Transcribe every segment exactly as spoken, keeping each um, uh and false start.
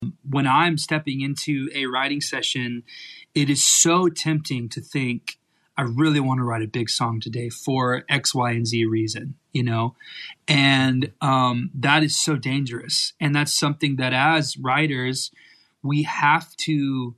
When I'm stepping into a writing session, it is so tempting to think, I really want to write a big song today for X, Y, and Z reason, you know? And um, that is so dangerous. And that's something that as writers, we have to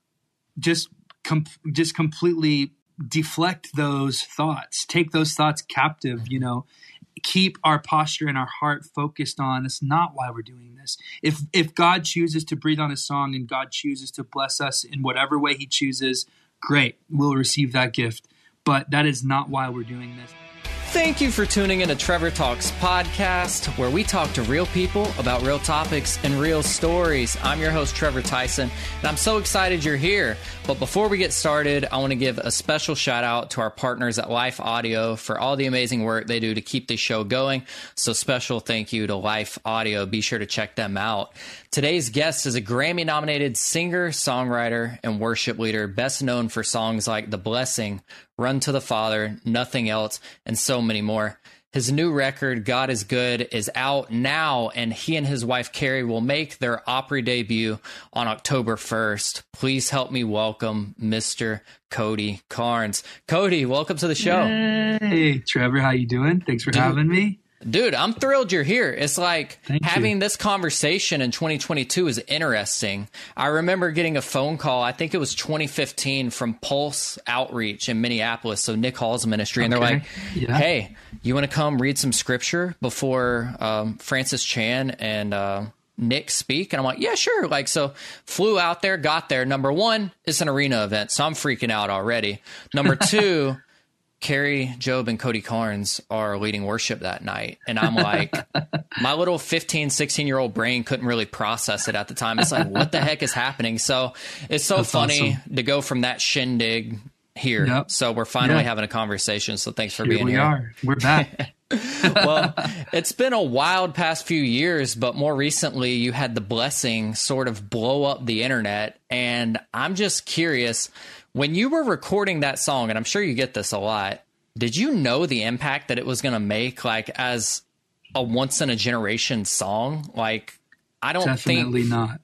just com- just completely deflect those thoughts, take those thoughts captive, you know, keep our posture and our heart focused on, that's not why we're doing this. If if God chooses to breathe on a song and God chooses to bless us in whatever way he chooses, great, we'll receive that gift. But that is not why we're doing this. Thank you for tuning in to Trevor Talks podcast, where we talk to real people about real topics and real stories. I'm your host, Trevor Tyson, and I'm so excited you're here. But before we get started, I want to give a special shout out to our partners at Life Audio for all the amazing work they do to keep this show going. So special thank you to Life Audio. Be sure to check them out. Today's guest is a Grammy-nominated singer, songwriter, and worship leader, best known for songs like The Blessing, Run to the Father, Nothing Else, and so many more. His new record, God is Good, is out now, and he and his wife, Carrie, will make their Opry debut on October first. Please help me welcome Mister Cody Carnes. Cody, welcome to the show. Hey, Trevor, how you doing? Thanks for Dude. having me. Dude, I'm thrilled you're here. It's like Thank having you. this conversation in twenty twenty-two is interesting. I remember getting a phone call, I think it was twenty fifteen, from Pulse Outreach in Minneapolis, so Nick Hall's ministry, and okay. they're like, yeah. hey, you want to come read some scripture before um, Francis Chan and uh, Nick speak? And I'm like, yeah, sure. Like, so flew out there, got there. Number one, it's an arena event, so I'm freaking out already. Number two, Carrie, Job, and Cody Carnes are leading worship that night. And I'm like, my little fifteen, sixteen-year-old brain couldn't really process it at the time. It's like, what the heck is happening? So it's so That's funny awesome. to go from that shindig here. Yep. So we're finally yep. having a conversation. So thanks for here being we here. We are. We're back. Well, it's been a wild past few years, but more recently you had The Blessing sort of blow up the internet. And I'm just curious, when you were recording that song, and I'm sure you get this a lot, did you know the impact that it was going to make, like, as a once in a generation song? Like, I don't Definitely think not.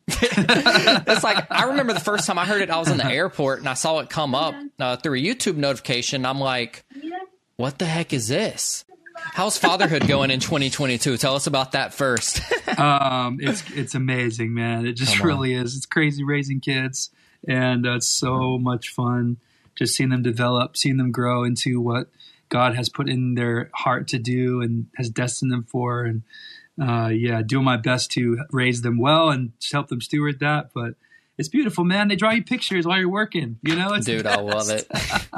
It's like, I remember the first time I heard it, I was in the airport and I saw it come up uh, through a YouTube notification. I'm like, what the heck is this? How's fatherhood going in twenty twenty-two? Tell us about that first. um, it's it's amazing, man. It just really is. It's crazy raising kids, and uh, it's so much fun just seeing them develop, seeing them grow into what God has put in their heart to do and has destined them for. And uh, yeah, doing my best to raise them well and just help them steward that. But it's beautiful, man. They draw you pictures while you're working, you know? It's Dude, I love it.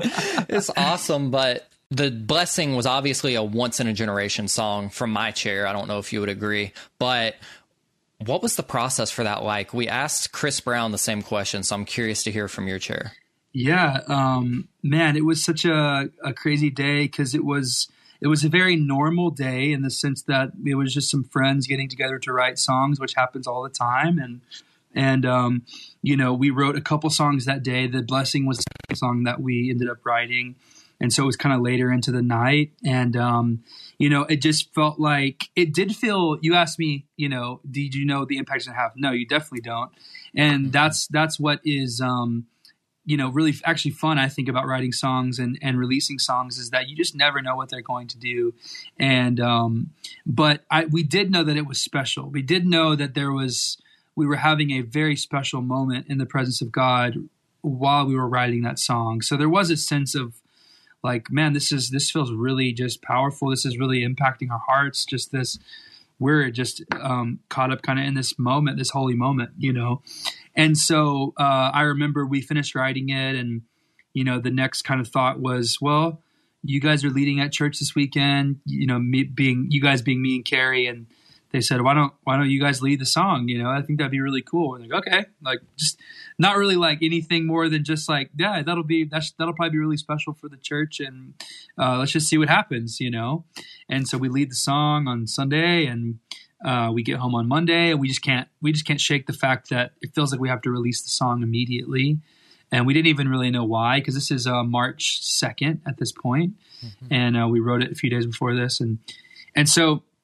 It's awesome. But The Blessing was obviously a once in a generation song from my chair. I don't know if you would agree, but what was the process for that like? We asked Chris Brown the same question, so I'm curious to hear from your chair. Yeah, um, man, it was such a, a crazy day because it was it was a very normal day in the sense that it was just some friends getting together to write songs, which happens all the time. And, and um, you know, we wrote a couple songs that day. The Blessing was the song that we ended up writing. And so it was kind of later into the night. And, um, you know, it just felt like it did feel, you asked me, you know, did you know the impact it's going to have? No, you definitely don't. And that's that's what is um, – you know, really actually fun, I think, about writing songs and, and releasing songs is that you just never know what they're going to do. And, um, but I, we did know that it was special. We did know that there was, we were having a very special moment in the presence of God while we were writing that song. So there was a sense of like, man, this is, this feels really just powerful. This is really impacting our hearts. Just this, we're just um, caught up kind of in this moment, this holy moment, you know? And so uh, I remember we finished writing it and, you know, the next kind of thought was, well, you guys are leading at church this weekend, you know, me being, you guys being me and Carrie. And they said, why don't, why don't you guys lead the song? You know, I think that'd be really cool. We're like, okay, like just not really like anything more than just like, yeah, that'll be, that's, that'll probably be really special for the church. And uh, let's just see what happens, you know? And so we lead the song on Sunday and uh, we get home on Monday and we just can't, we just can't shake the fact that it feels like we have to release the song immediately. And we didn't even really know why, because this is uh, March second at this point. Mm-hmm. And uh, we wrote it a few days before this. And, and so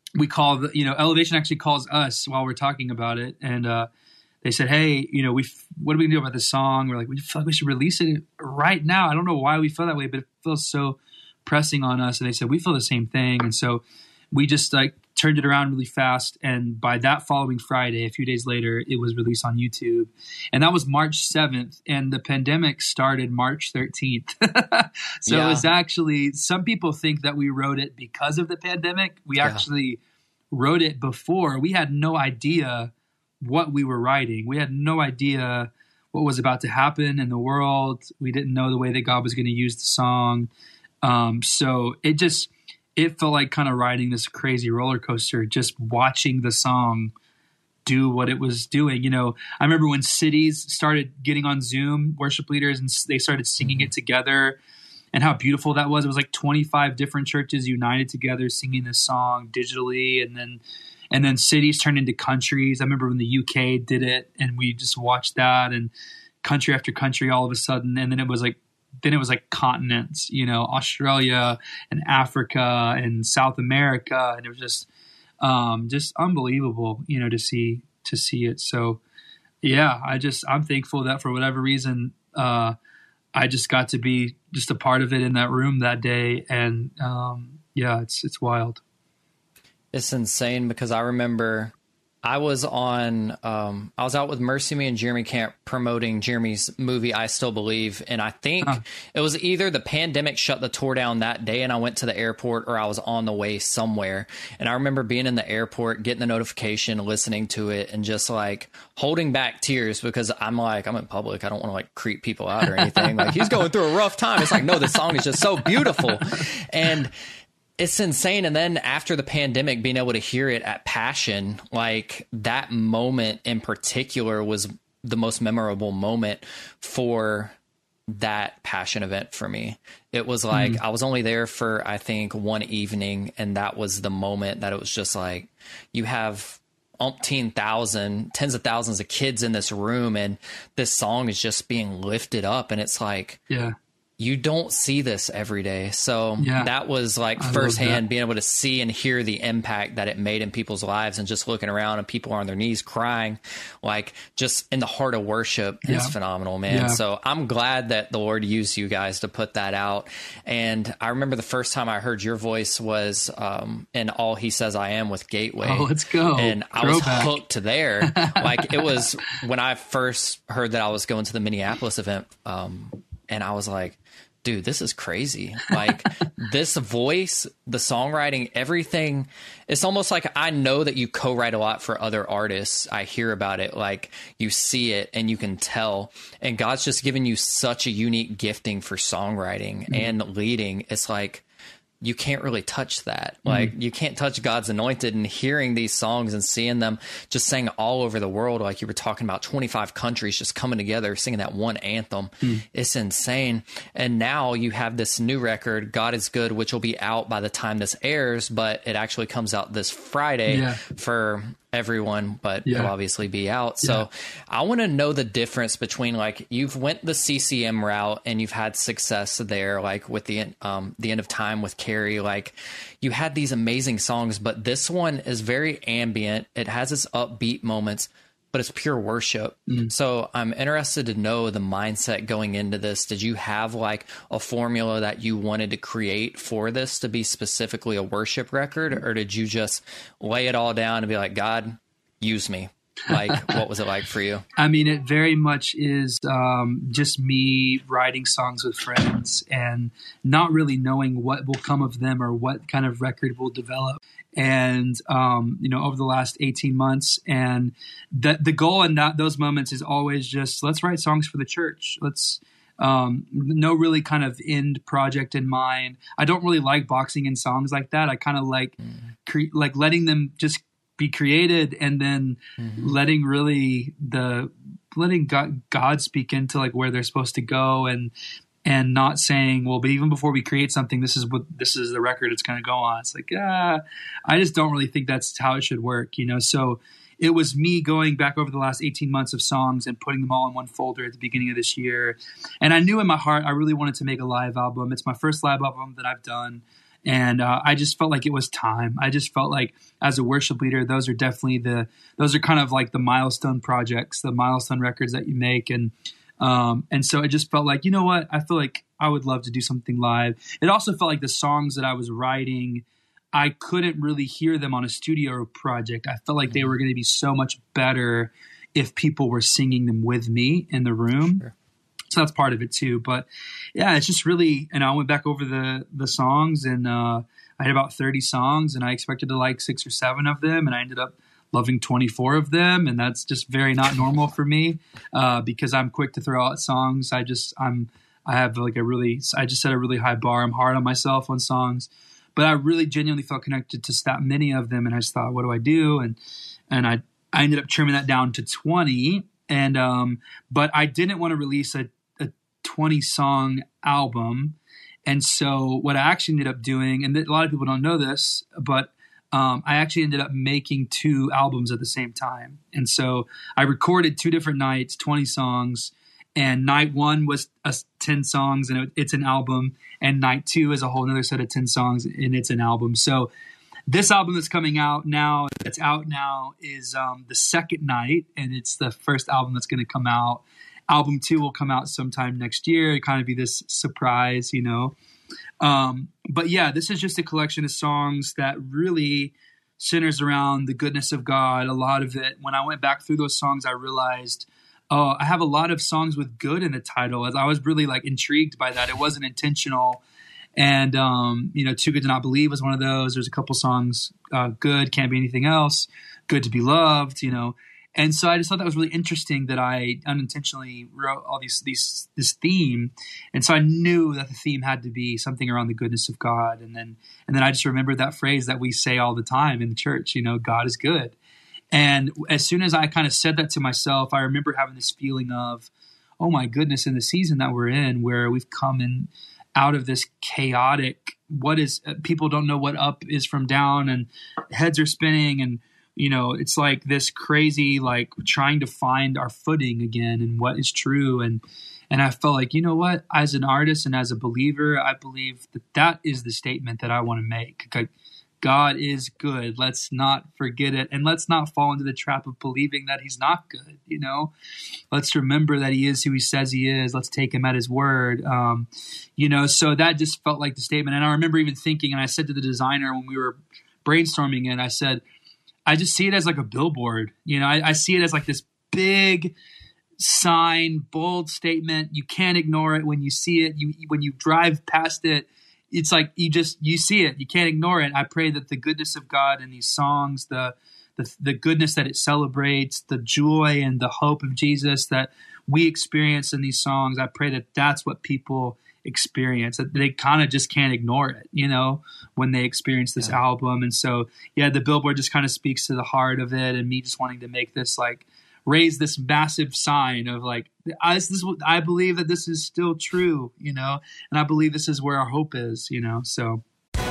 we call the, you know, Elevation actually calls us while we're talking about it. And, uh, they said, hey, you know, we, what do we do about this song? We're like, we feel like we should release it right now. I don't know why we feel that way, but it feels so pressing on us. And they said, we feel the same thing. And so we just like turned it around really fast. And by that following Friday, a few days later, it was released on YouTube. And that was March seventh. And the pandemic started March thirteenth. So yeah. It was actually, some people think that we wrote it because of the pandemic. We yeah. actually wrote it before. We had no idea what we were writing. We had no idea what was about to happen in the world. We didn't know the way that God was going to use the song. Um, so it just, it felt like kind of riding this crazy roller coaster, just watching the song do what it was doing. You know, I remember when cities started getting on Zoom, worship leaders, and they started singing mm-hmm. it together, and how beautiful that was. It was like twenty-five different churches united together singing this song digitally. And then, and then cities turned into countries. I remember when the U K did it, and we just watched that, and country after country all of a sudden. And then it was like, then it was like continents, you know, Australia and Africa and South America. And it was just, um, just unbelievable, you know, to see, to see it. So yeah, I just, I'm thankful that for whatever reason, uh, I just got to be just a part of it in that room that day. And, um, yeah, it's, it's wild. It's insane because I remember I was on, um, I was out with Mercy Me and Jeremy Camp promoting Jeremy's movie, I Still Believe. And I think huh. it was either the pandemic shut the tour down that day and I went to the airport, or I was on the way somewhere. And I remember being in the airport, getting the notification, listening to it, and just like holding back tears because I'm like, I'm in public. I don't want to like creep people out or anything. Like, he's going through a rough time. It's like, no, the song is just so beautiful. And it's insane. And then after the pandemic, being able to hear it at Passion, like that moment in particular was the most memorable moment for that Passion event for me. It was like, mm. I was only there for, I think, one evening. And that was the moment that it was just like, you have umpteen thousand, tens of thousands of kids in this room, and this song is just being lifted up. And it's like, yeah. you don't see this every day. So yeah. that was like I firsthand being able to see and hear the impact that it made in people's lives, and just looking around and people are on their knees crying, like just in the heart of worship yeah. is phenomenal, man. Yeah. So I'm glad that the Lord used you guys to put that out. And I remember the first time I heard your voice was um, in All He Says I Am with Gateway. Oh, let's go. And I Throwback. was hooked there. Like it was when I first heard that I was going to the Minneapolis event. Um, and I was like, dude, this is crazy. Like this voice, the songwriting, everything. It's almost like I know that you co-write a lot for other artists. I hear about it. Like you see it and you can tell. And God's just given you such a unique gifting for songwriting mm-hmm. and leading. It's like, you can't really touch that. Like mm. you can't touch God's anointed, and hearing these songs and seeing them just sang all over the world. Like you were talking about twenty-five countries just coming together, singing that one anthem. Mm. It's insane. And now you have this new record, God is Good, which will be out by the time this airs, but it actually comes out this Friday yeah. for everyone, but yeah. it'll obviously be out. So yeah. I want to know the difference between, like, you've went the C C M route and you've had success there, like with the um the End of Time with Carrie. Like you had these amazing songs, but this one is very ambient. It has its upbeat moments, but it's pure worship. Mm. So I'm interested to know the mindset going into this. Did you have like a formula that you wanted to create for this to be specifically a worship record, or did you just lay it all down and be like, God, use me? Like, what was it like for you? I mean, it very much is um, just me writing songs with friends and not really knowing what will come of them or what kind of record will develop. And, um, you know, over the last eighteen months, and the, the goal in that, those moments is always just, let's write songs for the church. Let's, um, no really kind of end project in mind. I don't really like boxing in songs like that. I kind of like, mm. cre- like letting them just be created, and then mm-hmm. letting really the, letting God, God speak into like where they're supposed to go, and, and not saying, well, but even before we create something, this is what, this is the record it's going to go on. It's like, ah, I just don't really think that's how it should work, you know? So it was me going back over the last eighteen months of songs and putting them all in one folder at the beginning of this year. And I knew in my heart, I really wanted to make a live album. It's my first live album that I've done. And uh, I just felt like it was time. I just felt like as a worship leader, those are definitely the, those are kind of like the milestone projects, the milestone records that you make. And, um, and so it just felt like, you know what, I feel like I would love to do something live. It also felt like the songs that I was writing, I couldn't really hear them on a studio project. I felt like they were going to be so much better if people were singing them with me in the room. Sure. So that's part of it too. But yeah, it's just really, and I went back over the, the songs, and uh, I had about thirty songs, and I expected to like six or seven of them. And I ended up loving twenty-four of them. And that's just very not normal for me uh, because I'm quick to throw out songs. I just, I'm, I have like a really, I just set a really high bar. I'm hard on myself on songs, but I really genuinely felt connected to that many of them. And I just thought, what do I do? And, and I, I ended up trimming that down to twenty. And, um, but I didn't want to release a, twenty song album. And so what I actually ended up doing, and a lot of people don't know this, but um, I actually ended up making two albums at the same time. And so I recorded two different nights, twenty songs, and night one was uh, ten songs and it, it's an album. And night two is a whole nother set of ten songs and it's an album. So this album that's coming out now, that's out now, is um, the second night, and it's the first album that's going to come out. Album two will come out sometime next year. It kind of be this surprise, you know. Um, but yeah, this is just a collection of songs that really centers around the goodness of God. A lot of it, when I went back through those songs, I realized, oh, I have a lot of songs with good in the title. As I was really like intrigued by that. It wasn't intentional. And, um, you know, Too Good to Not Believe was one of those. There's a couple songs, uh, Good, Can't Be Anything Else, Good to Be Loved, you know. And so I just thought that was really interesting that I unintentionally wrote all these, these, this theme. And so I knew that the theme had to be something around the goodness of God. And then, and then I just remembered that phrase that we say all the time in the church, you know, God is good. And as soon as I kind of said that to myself, I remember having this feeling of, oh my goodness, in the season that we're in, where we've come in out of this chaotic, what is, people don't know what up is from down, and heads are spinning, and you know, it's like this crazy, like trying to find our footing again and what is true. And, and I felt like, you know what, as an artist and as a believer, I believe that that is the statement that I want to make. Like, God is good. Let's not forget it. And let's not fall into the trap of believing that he's not good. You know, let's remember that he is who he says he is. Let's take him at his word. Um, you know, so that just felt like the statement. And I remember even thinking, and I said to the designer when we were brainstorming it, I said, I just see it as like a billboard. You know, I, I see it as like this big sign, bold statement. You can't ignore it when you see it. You, when you drive past it, it's like you just, you see it. You can't ignore it. I pray that the goodness of God in these songs, the, the, the goodness that it celebrates, the joy and the hope of Jesus that we experience in these songs, I pray that that's what people experience, that they kind of just can't ignore it, you know, when they experience this yeah. album. And so, yeah, the billboard just kind of speaks to the heart of it, and me just wanting to make this, like, raise this massive sign of like, I, this is, I believe that this is still true, you know, and I believe this is where our hope is, you know, so.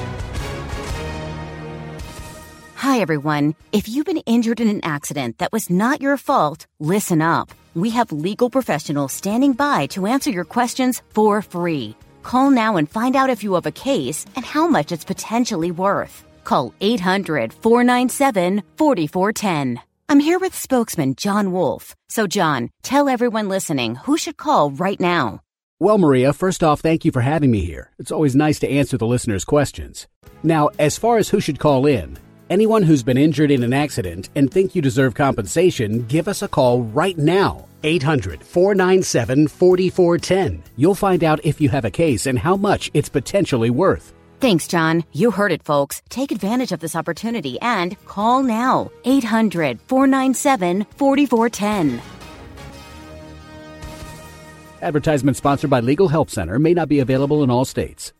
Hi, everyone. If you've been injured in an accident that was not your fault, listen up. We have legal professionals standing by to answer your questions for free. Call now and find out if you have a case and how much it's potentially worth. Call eight hundred, four nine seven, four four one zero. I'm here with spokesman John Wolf. So, John, tell everyone listening who should call right now. Well, Maria, first off, thank you for having me here. It's always nice to answer the listeners' questions. Now, as far as who should call in, anyone who's been injured in an accident and think you deserve compensation, give us a call right now. eight hundred, four nine seven, four four one zero. You'll find out if you have a case and how much it's potentially worth. Thanks, John. You heard it, folks. Take advantage of this opportunity and call now. eight hundred, four nine seven, four four one zero. Advertisement sponsored by Legal Help Center. May not be available in all states.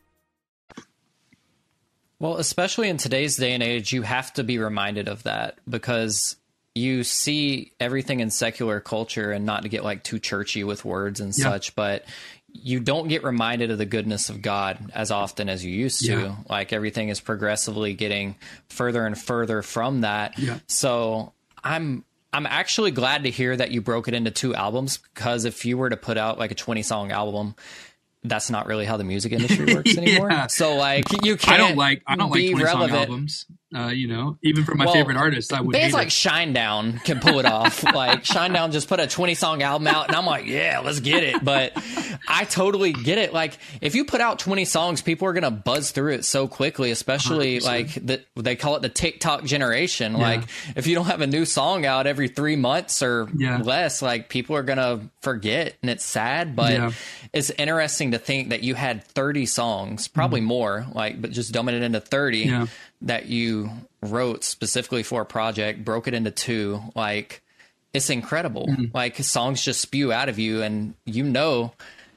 Well, especially in today's day and age, you have to be reminded of that, because you see everything in secular culture, and not to get like too churchy with words and yeah. such, but you don't get reminded of the goodness of God as often as you used to. Yeah. Like, everything is progressively getting further and further from that. Yeah. So I'm I'm actually glad to hear that you broke it into two albums, because if you were to put out like a twenty song album, that's not really how the music industry works anymore. Yeah. So like you can't I don't like I don't like be twenty relevant. song albums. Uh, you know, even for my Well, favorite artists, I would bands hate like it. Shinedown can pull it off. Like Shinedown just put a twenty song album out and I'm like, yeah, let's get it. But I totally get it. Like if you put out twenty songs, people are going to buzz through it so quickly, especially one hundred percent. like the, they call it the TikTok generation. Yeah. Like if you don't have a new song out every three months or Yeah. less, like people are going to forget, and it's sad, but Yeah. it's interesting to think that you had thirty songs, probably more, like, but just dumbing it into thirty Yeah. that you wrote specifically for a project, broke it into two. Like, it's incredible. Mm-hmm. Like songs just spew out of you, and you know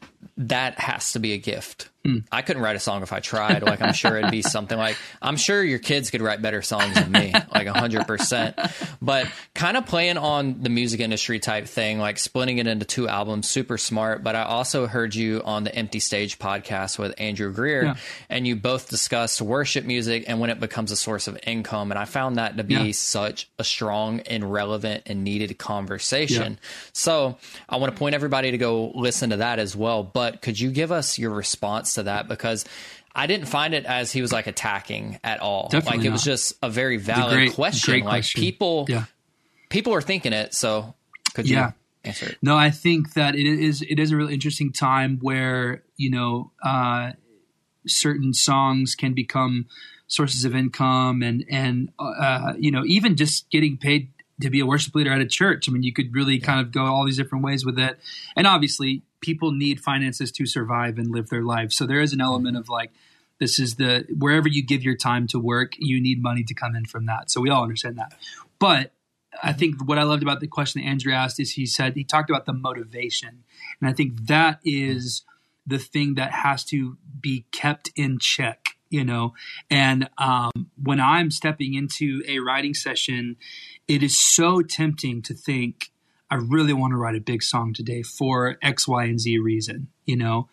that has to be a gift. Mm. I couldn't write a song if I tried. Like, I'm sure it'd be something like, I'm sure your kids could write better songs than me, like a hundred percent. But kind of playing on the music industry type thing, like splitting it into two albums, super smart. But I also heard you on the Empty Stage podcast with Andrew Greer, Yeah. and you both discussed worship music and when it becomes a source of income. And I found that to be Yeah. such a strong and relevant and needed conversation. Yeah. So I want to point everybody to go listen to that as well. But could you give us your response to that? Because I didn't find it as he was like attacking at all. Definitely like it was not. just a very valid great- question. great Like question. people, Yeah. people are thinking it. So could you Yeah. answer it? No, I think that it is it is a really interesting time where, you know, uh, certain songs can become sources of income, and and uh, you know, even just getting paid to be a worship leader at a church. I mean, you could really kind of go all these different ways with it. And obviously, people need finances to survive and live their lives. So there is an element of like, this is the wherever you give your time to work, you need money to come in from that. So we all understand that. But I think what I loved about the question that Andrew asked is he said, he talked about the motivation. And I think that is the thing that has to be kept in check, you know? And um, when I'm stepping into a writing session, it is so tempting to think, I really want to write a big song today for X, Y, and Z reason, you know?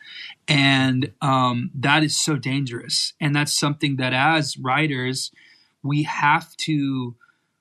And um, that is so dangerous. And that's something that as writers, we have to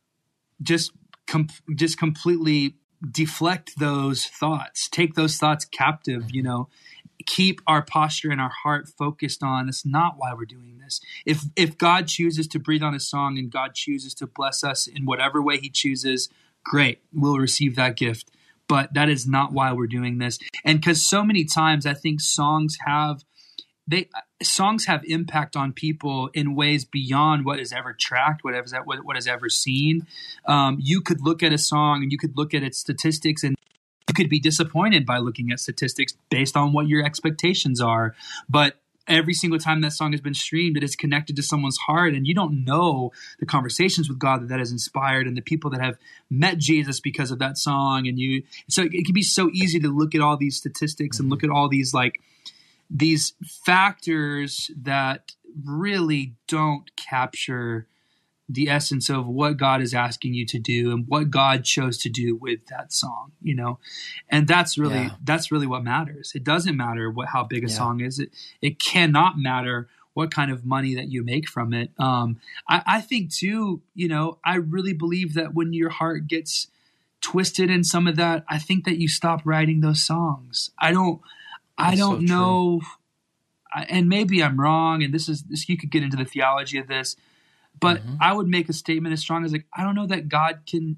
just com- just completely deflect those thoughts, take those thoughts captive, you know, keep our posture and our heart focused on, that's not why we're doing this. If if God chooses to breathe on a song and God chooses to bless us in whatever way he chooses, great, we'll receive that gift. But that is not why we're doing this. And because so many times I think songs have they songs have impact on people in ways beyond what is ever tracked, what is what, what is ever seen. Um, you could look at a song and you could look at its statistics, and you could be disappointed by looking at statistics based on what your expectations are. But every single time that song has been streamed, it is connected to someone's heart, and you don't know the conversations with God that that has inspired and the people that have met Jesus because of that song. And you, so it can be so easy to look at all these statistics and look at all these like these factors that really don't capture the essence of what God is asking you to do and what God chose to do with that song, you know? And that's really, Yeah. that's really what matters. It doesn't matter what, how big a Yeah. song is. It, it cannot matter what kind of money that you make from it. Um, I, I think too, you know, I really believe that when your heart gets twisted in some of that, I think that you stop writing those songs. I don't, I That's so don't true. know. I- And maybe I'm wrong. And this is, this, you could get into the theology of this, but Mhm. I would make a statement as strong as like, I don't know that God can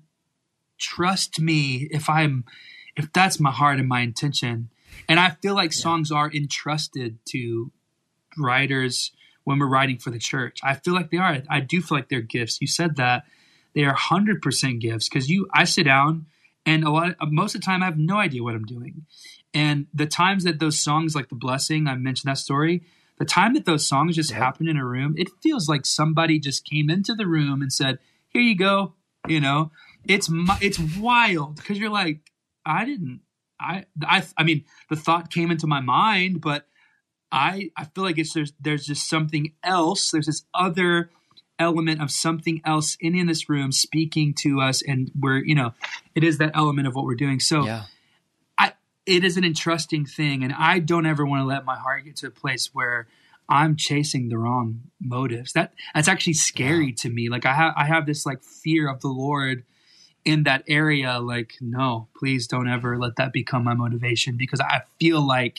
trust me if I'm, if that's my heart and my intention. And I feel like songs are entrusted to writers when we're writing for the church. I feel like they are. I do feel like they're gifts. You said that they are one hundred percent gifts, because you, I sit down and a lot, most of the time I have no idea what I'm doing. And the times that those songs, like The Blessing, I mentioned that story, the time that those songs just happen in a room, it feels like somebody just came into the room and said, here you go. You know, it's, mi- it's wild, because you're like, I didn't, I, I, I mean, the thought came into my mind, but I, I feel like it's, there's, there's just something else. There's this other element of something else in, in this room speaking to us. And we're, you know, it is that element of what we're doing. So Yeah. I, it is an entrusting thing. And I don't ever want to let my heart get to a place where I'm chasing the wrong motives. That that's actually scary to me. Like I have, I have this like fear of the Lord in that area. Like, no, please don't ever let that become my motivation, because I feel like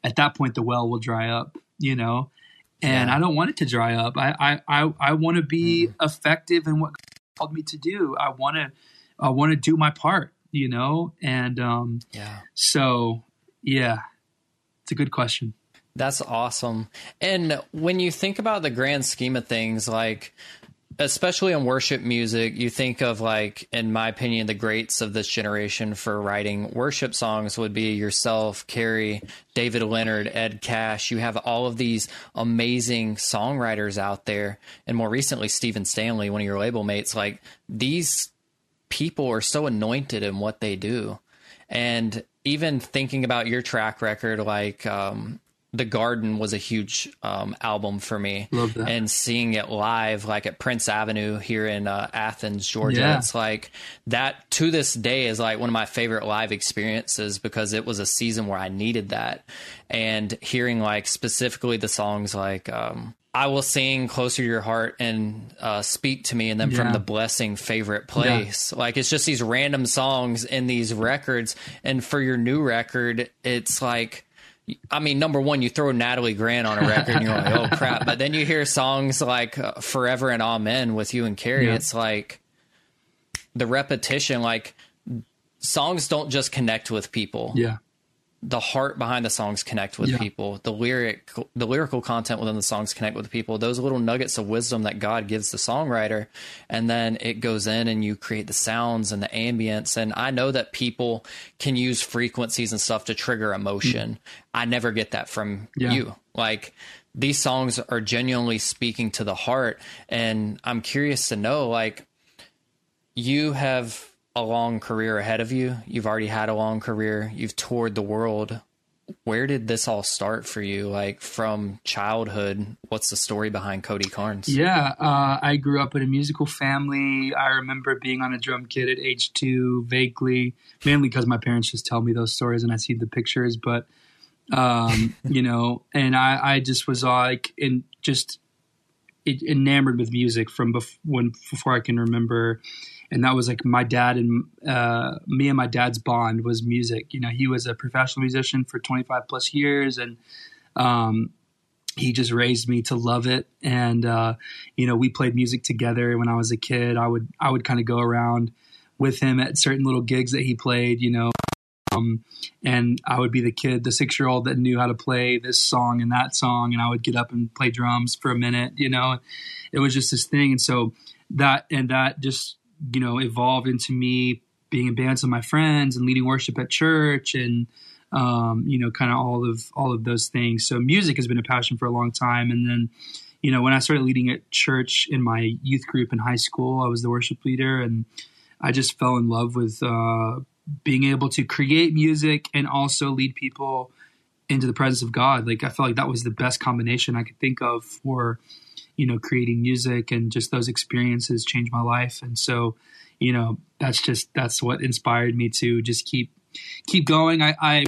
at that point the well will dry up, you know, and Yeah. I don't want it to dry up. I, I, I, I want to be Mm. effective in what God called me to do. I want to, I want to do my part, you know? And, um, Yeah. so yeah, it's a good question. That's awesome. And when you think about the grand scheme of things, like, especially in worship music, you think of, like, in my opinion, the greats of this generation for writing worship songs would be yourself, Carrie, David Leonard, Ed Cash. You have all of these amazing songwriters out there. And more recently, Stephen Stanley, one of your label mates. Like, these people are so anointed in what they do. And even thinking about your track record, like, um, The Garden was a huge um, album for me. Love that. And seeing it live, like at Prince Avenue here in uh, Athens, Georgia, Yeah. it's like that to this day is like one of my favorite live experiences, because it was a season where I needed that. And hearing like specifically the songs like um, I Will Sing, Closer to Your Heart, and uh, Speak to Me, and then From Yeah. the Blessing, Favorite Place. Yeah. Like, it's just these random songs in these records. And for your new record, it's like, I mean, number one, you throw Natalie Grant on a record and you're like, oh crap. But then you hear songs like uh, Forever and Amen with you and Carrie. Yeah. It's like the repetition, like songs don't just connect with people. Yeah. The heart behind the songs connect with Yeah. people. The lyric, the lyrical content within the songs connect with people. Those little nuggets of wisdom that God gives the songwriter, and then it goes in and you create the sounds and the ambience. And I know that people can use frequencies and stuff to trigger emotion. I never get that from Yeah. you. Like, these songs are genuinely speaking to the heart. And I'm curious to know, like, you have a long career ahead of you. You've already had a long career. You've toured the world. Where did this all start for you? Like, from childhood, what's the story behind Cody Carnes? Yeah, uh, I grew up in a musical family. I remember being on a drum kit at age two, vaguely, mainly because my parents just tell me those stories and I see the pictures. But, um, you know, and I, I just was like, in just it, enamored with music from bef- when before I can remember. And that was like my dad and uh, me and my dad's bond was music. You know, he was a professional musician for twenty-five plus years, and um, he just raised me to love it. And uh, you know, we played music together when I was a kid. I would I would kind of go around with him at certain little gigs that he played. You know, um, and I would be the kid, the six year old that knew how to play this song and that song, and I would get up and play drums for a minute. You know, it was just this thing, and so that and that just you know, evolved into me being in bands with my friends and leading worship at church and, um, you know, kind of all of, all of those things. So music has been a passion for a long time. And then, you know, when I started leading at church in my youth group in high school, I was the worship leader, and I just fell in love with, uh, being able to create music and also lead people into the presence of God. Like, I felt like that was the best combination I could think of for, you know, creating music, and just those experiences changed my life. And so, you know, that's just, that's what inspired me to just keep, keep going. I, I,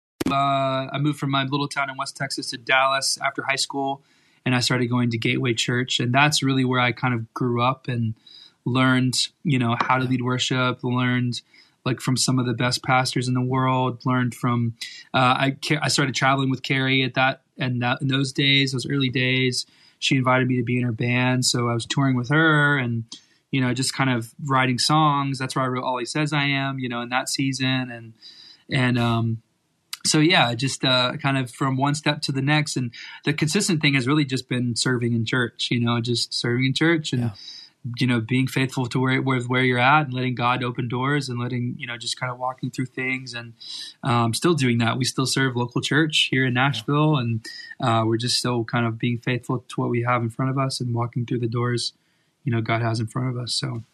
uh, I moved from my little town in West Texas to Dallas after high school, and I started going to Gateway Church. And that's really where I kind of grew up and learned, you know, how to lead worship, learned like from some of the best pastors in the world, learned from, uh, I, I started traveling with Carrie at that, and that in those days, those early days. She invited me to be in her band, so I was touring with her and, you know, just kind of writing songs. That's where I wrote All He Says I Am, you know, in that season. And, and um, so, yeah, just uh, kind of from one step to the next. And the consistent thing has really just been serving in church, you know, just serving in church and, yeah. you know, being faithful to where, where where you're at and letting God open doors and letting, you know, just kind of walking through things and um, still doing that. We still serve local church here in Nashville, and uh, we're just still kind of being faithful to what we have in front of us and walking through the doors, you know, God has in front of us. So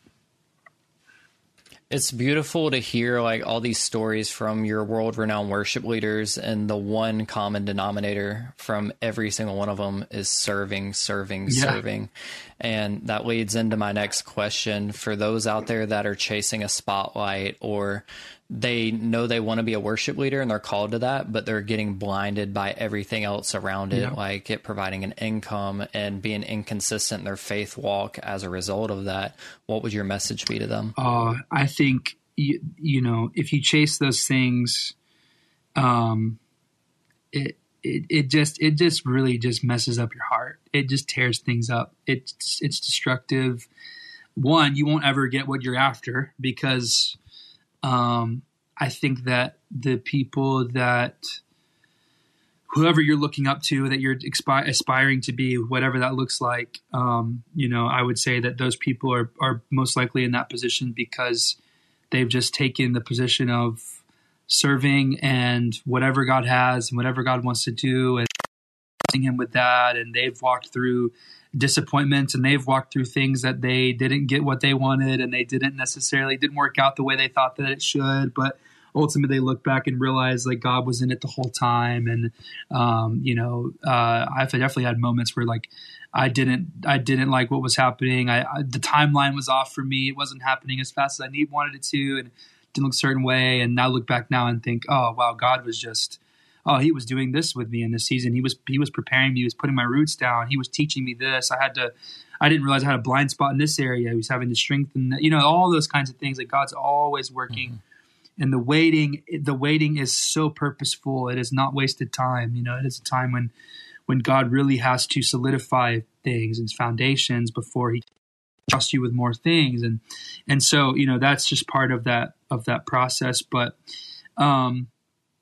it's beautiful to hear like all these stories from your world-renowned worship leaders, and the one common denominator from every single one of them is serving, serving, yeah. serving. And that leads into my next question. For those out there that are chasing a spotlight, or they know they want to be a worship leader and they're called to that, but they're getting blinded by everything else around it, yeah. like it providing an income and being inconsistent in their faith walk as a result of that, what would your message be to them? Uh, I think, you, you know, if you chase those things, um, it, it, it just it just really just messes up your heart. It just tears things up. It's it's destructive. One, you won't ever get what you're after because um, I think that the people that whoever you're looking up to, that you're expi- aspiring to be, whatever that looks like, um, you know, I would say that those people are are most likely in that position because they've just taken the position of serving and whatever God has and whatever God wants to do and trusting him with that. And they've walked through disappointments and they've walked through things that they didn't get what they wanted and they didn't necessarily didn't work out the way they thought that it should. But ultimately they look back and realize like God was in it the whole time. And, um, you know, uh, I've definitely had moments where like, I didn't, I didn't like what was happening. I, I the timeline was off for me. It wasn't happening as fast as I need wanted it to. And didn't look a certain way. And I look back now and think, oh, wow, God was just, oh, he was doing this with me in this season. He was, he was preparing me. He was putting my roots down. He was teaching me this. I had to, I didn't realize I had a blind spot in this area. He was having to strengthen, you know, all those kinds of things. Like God's always working. Mm-hmm. And the waiting, the waiting is so purposeful. It is not wasted time. You know, it is a time when, when God really has to solidify things and foundations before he trust you with more things. And, and so, you know, that's just part of that, of that process. But, um,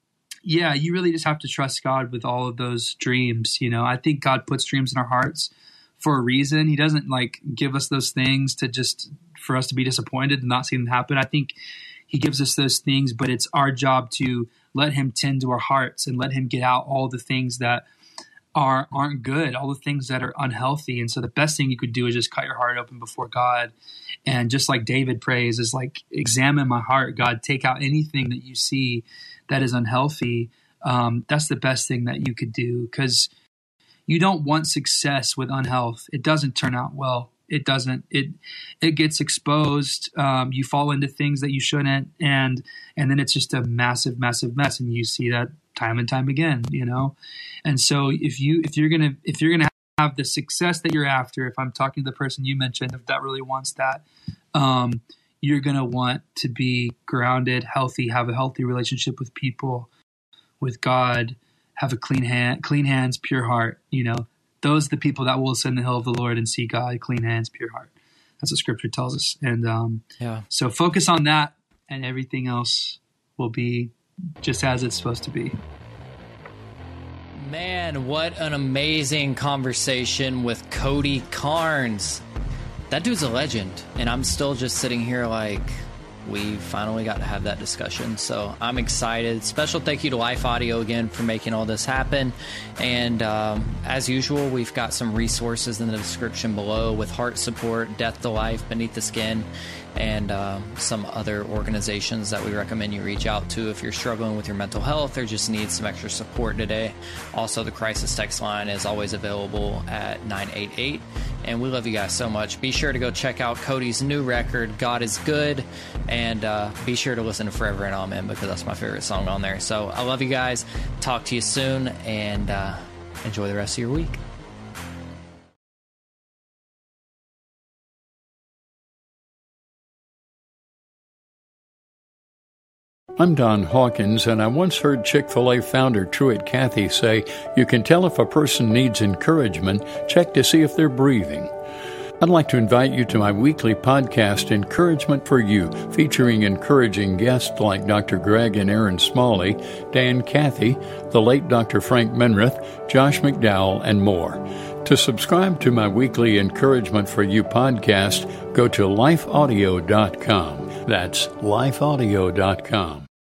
yeah, you really just have to trust God with all of those dreams. You know, I think God puts dreams in our hearts for a reason. He doesn't like give us those things to just, for us to be disappointed and not see them happen. I think he gives us those things, but it's our job to let him tend to our hearts and let him get out all the things that Are, aren't good, all the things that are unhealthy. And so the best thing you could do is just cut your heart open before God. And just like David prays is like, examine my heart, God, take out anything that you see that is unhealthy. Um, that's the best thing that you could do because you don't want success with unhealth. It doesn't turn out well. It doesn't, it, it gets exposed. Um, you fall into things that you shouldn't. And, and then it's just a massive, massive mess. And you see that time and time again, you know? And so if you, if you're going to, if you're going to have the success that you're after, if I'm talking to the person you mentioned, if that really wants that, um, you're going to want to be grounded, healthy, have a healthy relationship with people, with God, have a clean hand, clean hands, pure heart. You know, those are the people that will ascend the hill of the Lord and see God, clean hands, pure heart. That's what scripture tells us. And, um, yeah, so focus on that and everything else will be just as it's supposed to be. Man, what an amazing conversation with Cody Carnes. That dude's a legend, and I'm still just sitting here like, we finally got to have that discussion. So I'm excited. Special thank you to Life Audio again for making all this happen. And um, as usual, we've got some resources in the description below with heart support, Death to Life, Beneath the Skin, and uh, some other organizations that we recommend you reach out to if you're struggling with your mental health or just need some extra support today. Also, the crisis text line is always available at nine eight eight. And we love you guys so much. Be sure to go check out Cody's new record, God is Good. And uh, be sure to listen to Forever and Amen because that's my favorite song on there. So I love you guys. Talk to you soon. And uh, enjoy the rest of your week. I'm Don Hawkins, and I once heard Chick-fil-A founder Truett Cathy say, you can tell if a person needs encouragement, check to see if they're breathing. I'd like to invite you to my weekly podcast, Encouragement for You, featuring encouraging guests like Doctor Greg and Aaron Smalley, Dan Cathy, the late Doctor Frank Menrith, Josh McDowell, and more. To subscribe to my weekly Encouragement for You podcast, go to life audio dot com. That's life audio dot com.